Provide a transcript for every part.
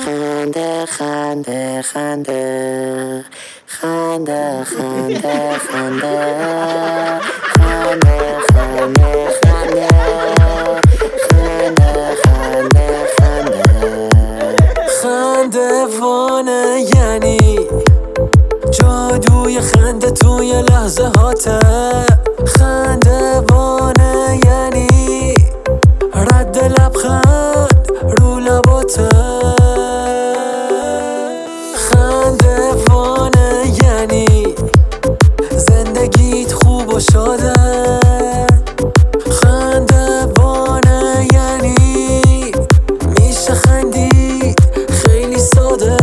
خنده خنده خنده خنده خنده خنده خنده خنده خنده خنده خنده خنده خنده وانه یعنی جادوی خنده توی لحظه هاته. خنده وانه یعنی رد لبخند رو لباته. خنده وانه یعنی زندگیت خوب و شاده. خنده وانه یعنی میشه خندید خیلی ساده.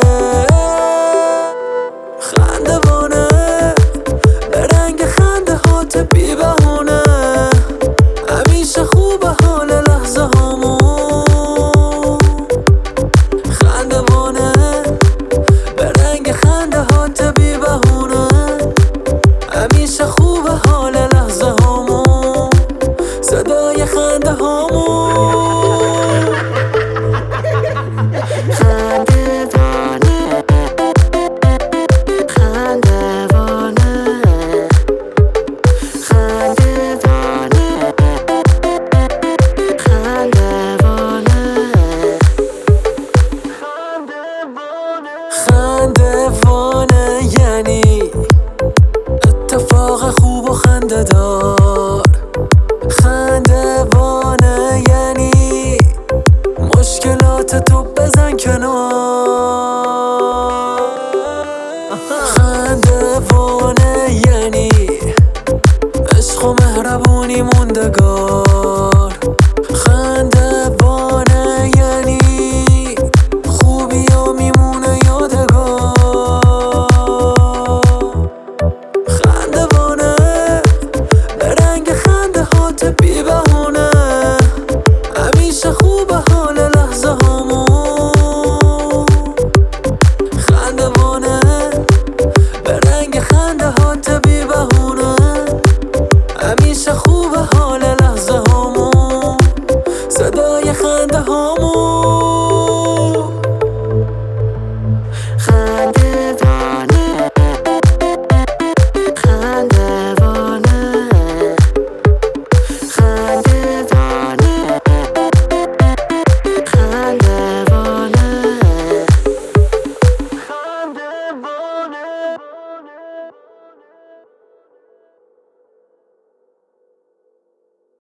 خنده وانه به رنگ خنده هات بی بهونه. همیشه خوبه حال لحظه هامون. خنده وانه به رنگ خنده هات بی بهونه. همیشه خوبه حال لحظه هامون. صدای خنده هامون. خنده وانه خنده وانه خنده وانه خنده وانه خنده وانه یعنی اتفاق خوب و خنده دار. خنده وانه یعنی مشکلات تو بزن کنار. خنده وانه یعنی عشق و مهربونی موندگار. خنده وانه یعنی خوبی ها میمونه یادگار. خنده وانه به رنگ خنده هات بی بهونه. همیشه خوبه